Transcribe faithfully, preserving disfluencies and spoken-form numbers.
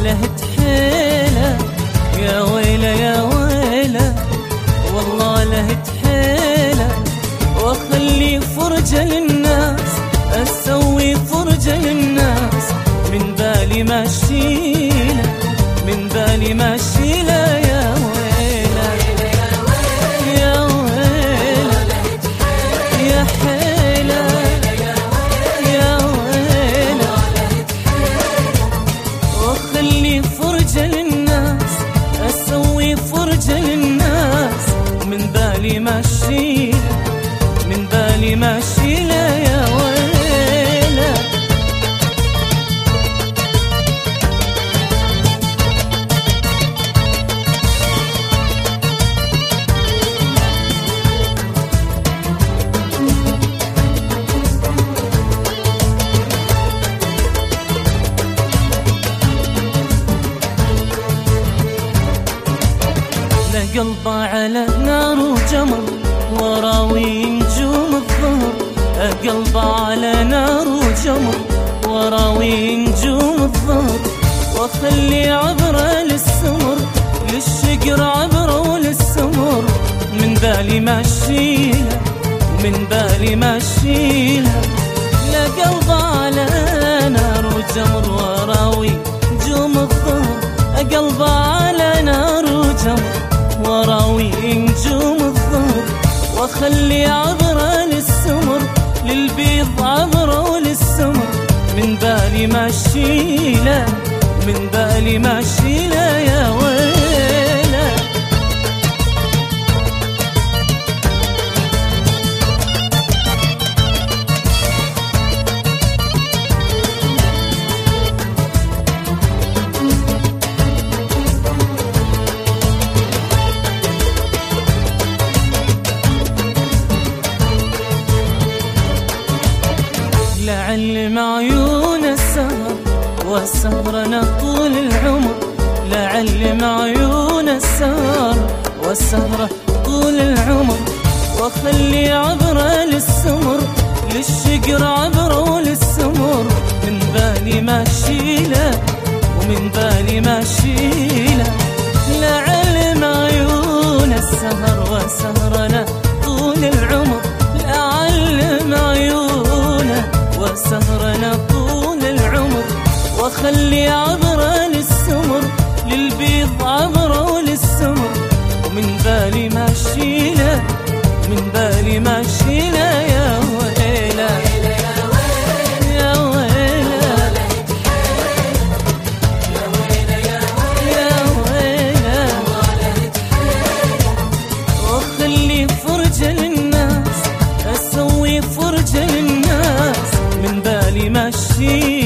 لهت حيلة، يا ويلة يا ويلة والله لهت حيلة، واخلي فرجة للناس، اسوي فرجة للناس، من بالي ما اشيله، من بالي ما اشيله، يا ويلة يا ويلة يا حيلة يا ويلة، واخلي فرجة للناس، اسوي فرجة للناس، من بالي ما اشيله، من بالي ما اشيله، يا ويلة. لا قلبه على نار وجمر، وراوي نجوم الظهر، قلبه على نار وجمر، وراوي نجوم الظهر، واخلي عبره للسمر، للشقر عبره وللسمر، من بالي ما اشيله، من بالي ما اشيله. لا قلبه على نار وجمر، وراوي نجوم الظهر، قلبه على نار وجمر، وراوي نجوم الظهر، واخلي عبره للسمر، للبيض عبره وللسمر، من بالي ما اشيله، من بالي ما اشيله، يا ويله. لعل معيون السهر والسهرنا طول العمر، لعل معيون السهر والسهرة طول العمر، واخلي عبره للسمر، للشقر عبره وللسمر، من بالي ما اشيله، ومن بالي ما اشيله. لعل معيون السهر والسهرنا طول العمر، لعل معيونه وسهرنا طول العمر، واخلي عبره للسمر، للبيض عبره وللسمر، ومن بالي ما اشيله، من بالي ما اشيله، يا ويلة يا ويلة يا ويلة، واخلي فرجة للناس، اسوي فرجة للناس، من بالي ما اشيله.